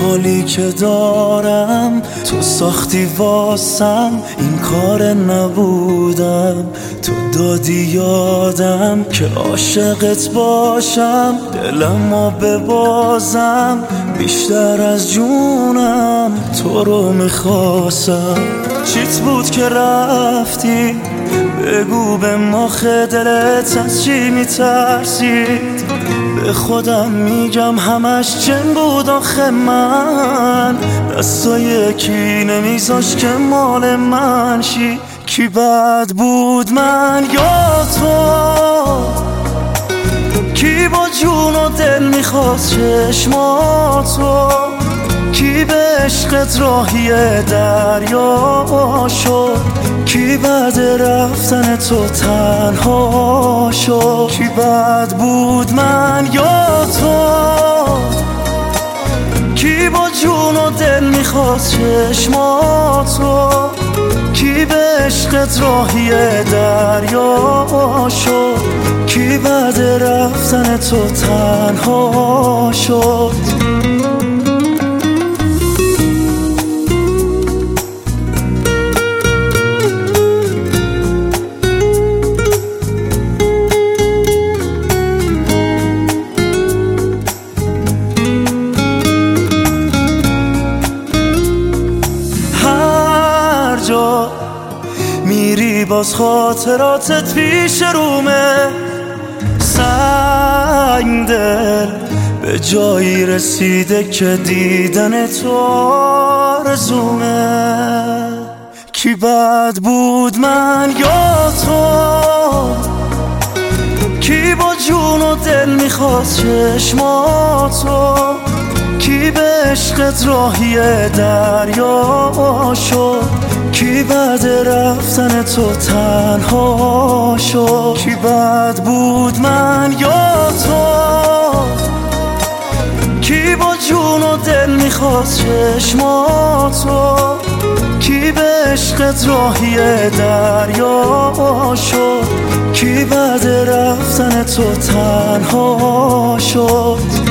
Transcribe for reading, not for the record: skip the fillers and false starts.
حالی که دارم تو ساختی واسم، این کار نبودم، تو دادی یادم که عاشقت باشم، دلمو ببازم بیشتر از جونم، تو رو میخواستم. چیت بود که رفتی؟ بگو به مخ دلت از چی میترسید؟ به خودم میگم همش جن بود آخه، من دستای کی نمیذاش که مال من شی. کی بد بود، من یا تو؟ کی با جون و دل میخواست چشماتو؟ کی به عشقت راهی دریا شد؟ کی بعد رفتن تو تنها شد؟ کی بد بود، من یا تو؟ کی با جون و دل میخواست چشماتو؟ کی به عشقت راهی دریا شد؟ کی بعد رفتن تو تنها شد؟ میری باز خاطراتت پیش رومه، سنگ دل به جایی رسیده که دیدن تو آرزومه. کی بد بود، من یا تو؟ کی با جون و دل میخواست چشماتو؟ کی به عشقت راهی دریا شد؟ کی بعد رفتن تو تنها شد؟ کی بد بود، من یا تو؟ کی با جون و دل میخواست چشماتو؟ کی به عشقت راهی دریا شد؟ کی بعد رفتن تو تنها شد؟